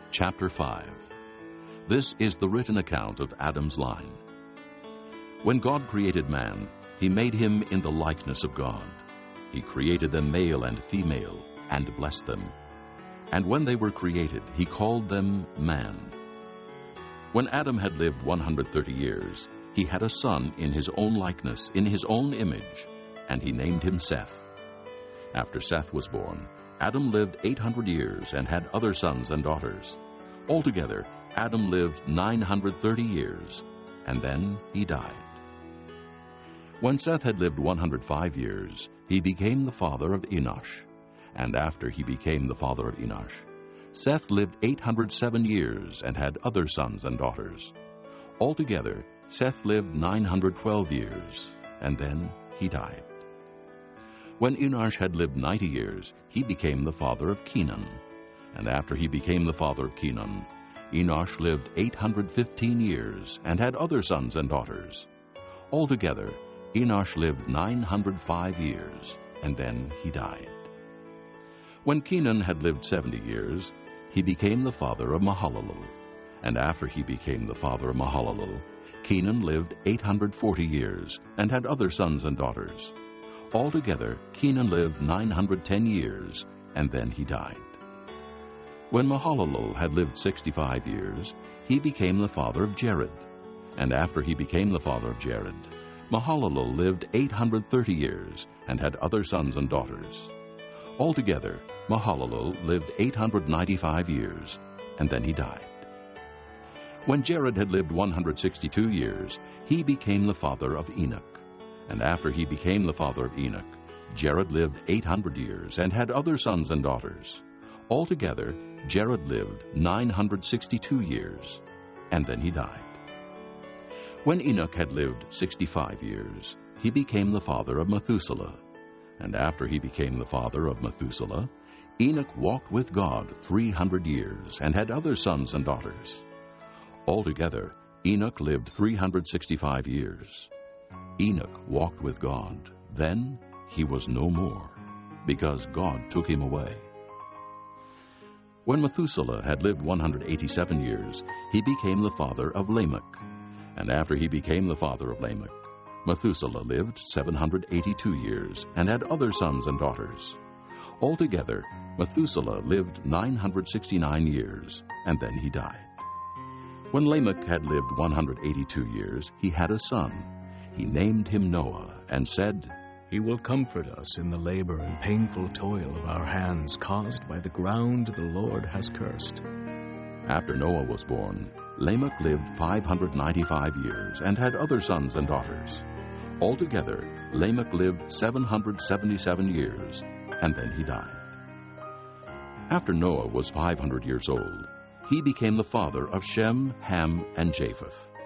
Chapter 5. This is the written account of Adam's line. When God created man, he made him in the likeness of God. He created them male and female, and blessed them. And when they were created, he called them man. When Adam had lived 130 years, he had a son in his own likeness, in his own image, and he named him Seth. After Seth was born, Adam lived 800 years and had other sons and daughters. Altogether, Adam lived 930 years, and then he died. When Seth had lived 105 years, he became the father of Enosh. And after he became the father of Enosh, Seth lived 807 years and had other sons and daughters. Altogether, Seth lived 912 years, and then he died. When Enosh had lived 90 years, he became the father of Kenan. And after he became the father of Kenan, Enosh lived 815 years and had other sons and daughters. Altogether, Enosh lived 905 years, and then he died. When Kenan had lived 70 years, he became the father of Mahalalel. And after he became the father of Mahalalel, Kenan lived 840 years and had other sons and daughters. Altogether, Kenan lived 910 years, and then he died. When Mahalalel had lived 65 years, he became the father of Jared. And after he became the father of Jared, Mahalalel lived 830 years and had other sons and daughters. Altogether, Mahalalel lived 895 years, and then he died. When Jared had lived 162 years, he became the father of Enoch. And after he became the father of Enoch, Jared lived 800 years and had other sons and daughters. Altogether, Jared lived 962 years, and then he died. When Enoch had lived 65 years, he became the father of Methuselah. And after he became the father of Methuselah, Enoch walked with God 300 years and had other sons and daughters. Altogether, Enoch lived 365 years. Enoch walked with God. Then he was no more, because God took him away. When Methuselah had lived 187 years, he became the father of Lamech. And after he became the father of Lamech, Methuselah lived 782 years and had other sons and daughters. Altogether, Methuselah lived 969 years, and then he died. When Lamech had lived 182 years, he had a son. He named him Noah, and said, "He will comfort us in the labor and painful toil of our hands caused by the ground the Lord has cursed." After Noah was born, Lamech lived 595 years and had other sons and daughters. Altogether, Lamech lived 777 years, and then he died. After Noah was 500 years old, he became the father of Shem, Ham, and Japheth.